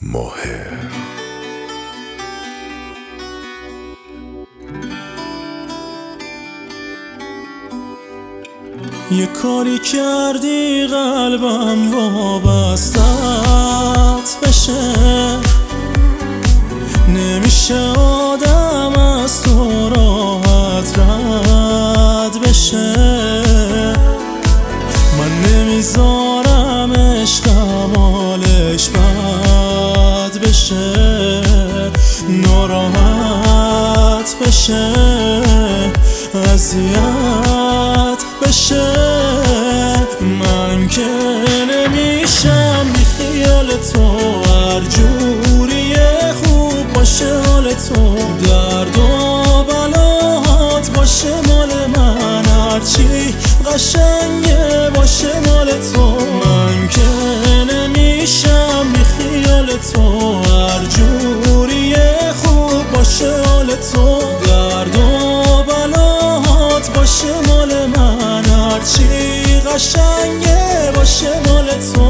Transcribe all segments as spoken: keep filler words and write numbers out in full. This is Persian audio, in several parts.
ماهر یه کاری کردی قلبم وابستت بشه، نمیشه آدم از تو راحت رد بشه. من نمیذارم عشقم حالش بد بشه، ناراحت بشه، اذیت بشه. من که نمیشم بی خیال تو، هر جوریه خوب باشه حال تو، درد و بلات باشه مال من، هرچی قشنگه باشه مال تو. من که نمیشم بی خیال تو، هر جوریه خوب باشه حال تو، درد و بلات باشه مال من، هرچی قشنگه باشه مال تو.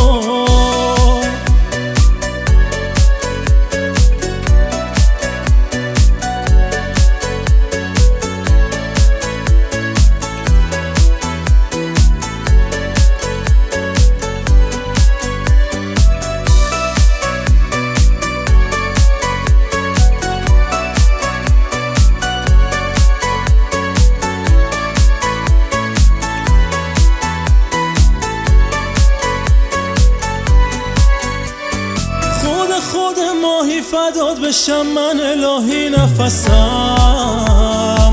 خود ماهی فدات بشم من الهی نفسم،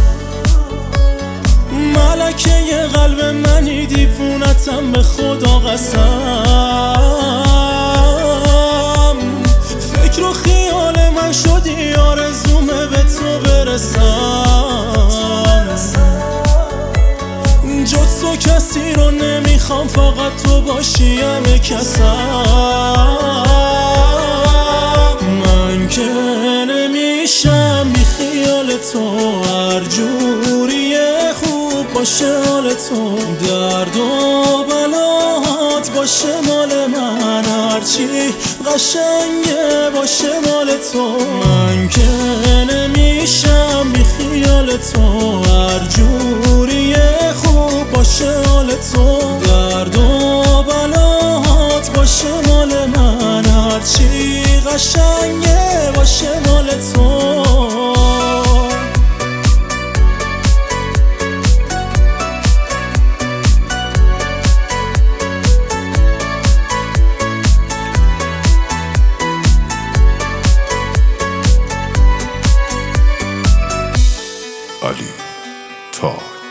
ملکه ی قلب منی دیوونتم به خدا قسم. فکر و خیال من شدی آرزومه به تو برسم، جز تو کسی رو نمیخوام فقط تو باشی همه کسم. من که نمیشم بی خیال تو، هر جوریه خوب باشه حال تو، درد و بلات باشه مال من، هرچی قشنگه باشه مال تو. من که نمیشم بی خیال تو، هر جوریه خوب باشه حال تو، درد و بلات باشه مال من، هرچی قشنگه باشه مال تو. علی تاج.